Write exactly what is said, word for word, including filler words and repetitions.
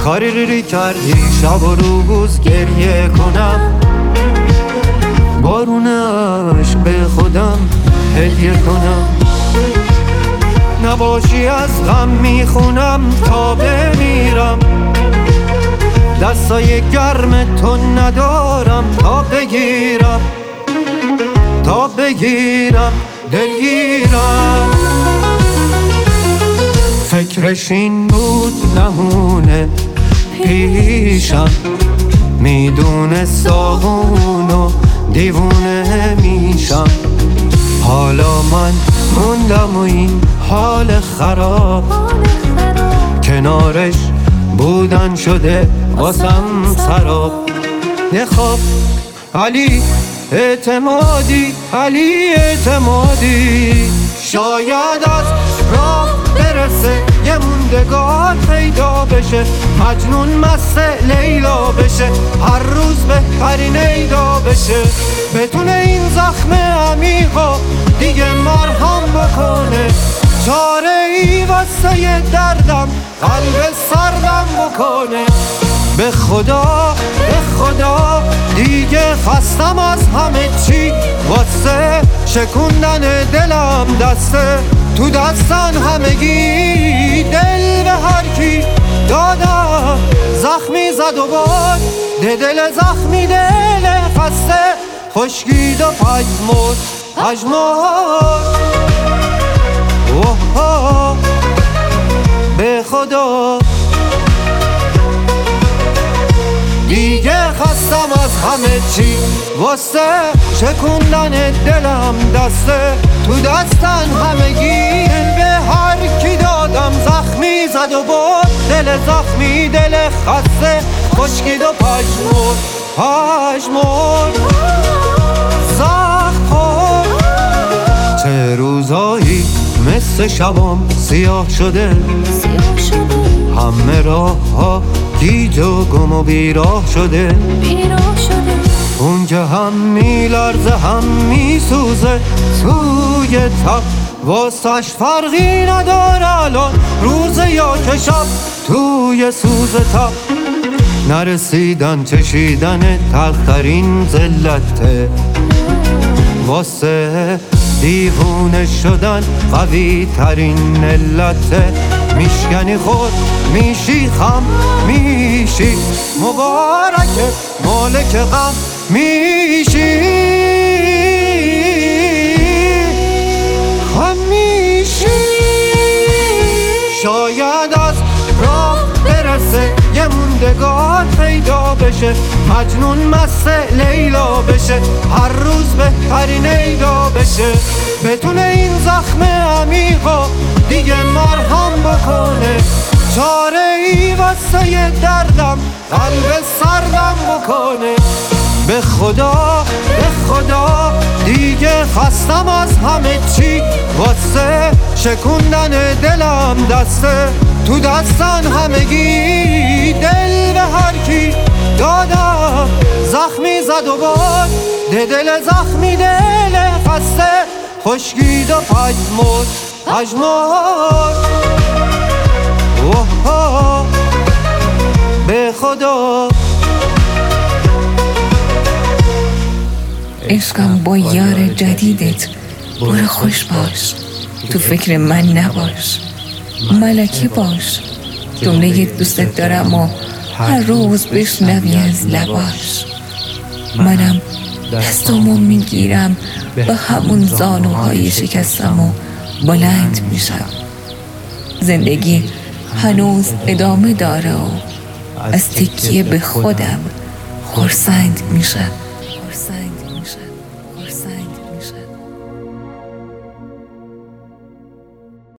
کاری کردی شب و روز گریه کنم، بارون عشق به خودم هدیه کنم. نباشی از غم میخونم تا بمیرم، دستای گرم تو ندارم تا بگیرم، تا بگیرم دلگیرم. فکرش این بود نمونه پیشم، میدونه ساغون و دیوونه میشم. حالا من موندم و این حال خراب، کنارش بودن شده واسم سراب. نخواب علی اعتمادی، علی اعتمادی، شاید از راه برسه یه موندگار پیدا بشه، مجنون مست لیلا بشه، هر روز بهترین ایدا بشه. بتونه این زخم عمیقا دیگه مرهم بکنه، چاره ای واسه دردم قلب سردم بکنه. به خدا به خدا دیگه خستم از همه چی، واسه شکوندن دلم دسته تو دستن همگی. دل به هر کی دادم زخمی زد و باد، ده دل زخمی دل خسته خشکید و پژمرد پژمرد. اوه به خدا دیگه خستم از همه چی، واسه شکوندن دلم دسته تو دستن همگی. دل به هر کی دادم زخمی زد و برد، دل زخمی دل خسته خشکید و پژمرد پژمرد. زخم خورد چه روزایی مثل شبام سیاه شده، همه راه ها گیج و گم و بیراه شده. اون که هم میلرزه هم میسوزه توی تب، واسش فرقی نداره الان روزه یا که شب. توی سوز تب نرسیدن چشیدن تلخترین ذلته، واسه دیوونه شدن قوی ترین علته. میشکنی خود میشی خم میشی، مبارکه مالک غم میشی، خم میشی. شاید از راه برسه یه موندگار پیدا بشه، مجنون مست لیلا بشه، هر روز بهترین ایدا بشه. بتونه این زخم عمیقا دیگه مرهم بکنه، چاره ای واسه دردم قلب سردم بکنه. به خدا به خدا دیگه خستم از همه چی، واسه شکوندن دلم دسته تو دستن همگی. دل به هر کی دادم زخمی زد و باد، ده دل زخمی دل خسته خشکید و پژمرد پژمرد. اوه به خدا عشقم با یار جدیدت برو خوش باش، تو فکر من نباش، ملکه باش. جمله دوستت دارم و هر روز بشنوی از لباش. منم دستامو میگیرم به همون زانوهای شکستم و بلند میشم. زندگی هنوز ادامه داره و از تکیه به خودم خرسند میشم.